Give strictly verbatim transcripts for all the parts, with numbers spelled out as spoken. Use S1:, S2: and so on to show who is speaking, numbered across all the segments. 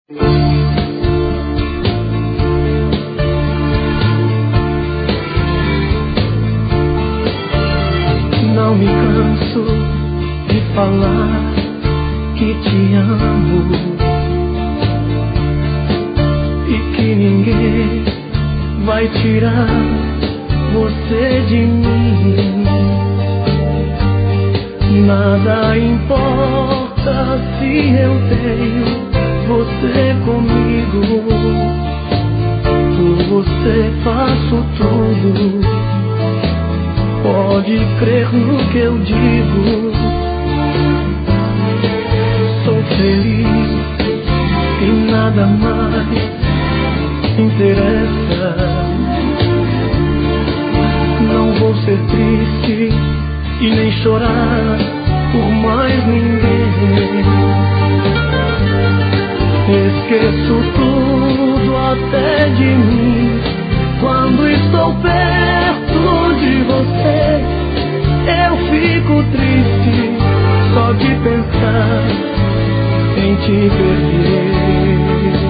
S1: Não me canso de falar que te amo e que ninguém vai tirar você de mim. Nada importa se eu tenho você comigo. Por você faço tudo. Pode crer no que eu digo. Sou feliz e nada mais interessa. Não vou ser triste e nem chorar por mais ninguém. Esqueço tudo até de mim quando estou perto de você. Eu fico triste só de pensar em te perder.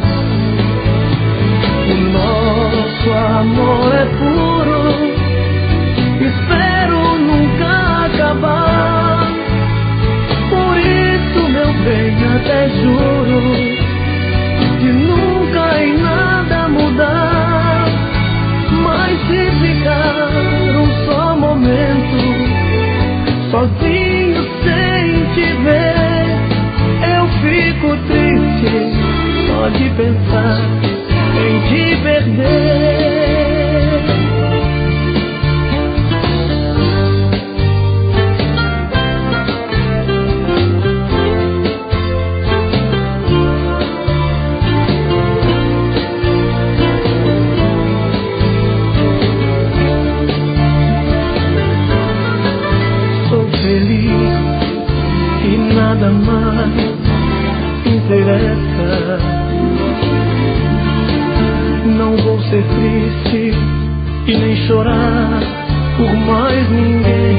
S1: O nosso amor é puro, espero nunca acabar. Por isso, meu bem, até juro de nunca em nada mudar. Mas se ficar um só momento sozinho sem te ver, eu fico triste só de pensar em te perder. Nada mais interessa. Não vou ser triste e nem chorar por mais ninguém.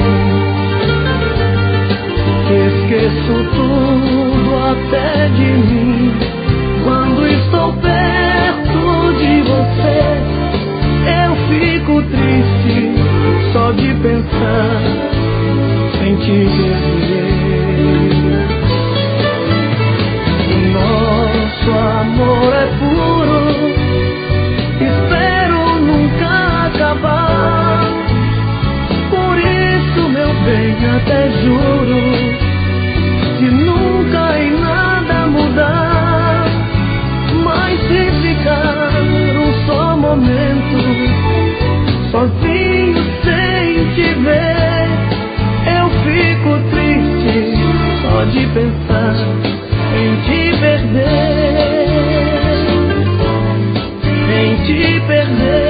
S1: Esqueço tudo até de mim quando estou perto de você. Eu fico triste só de pensar em te perder. Nosso amor é puro, espero nunca acabar. Por isso, meu bem, até juro de nunca em nada mudar. Mas se ficar um só momento sozinho sem te ver, eu fico triste só de pensar em te perder, em te perder.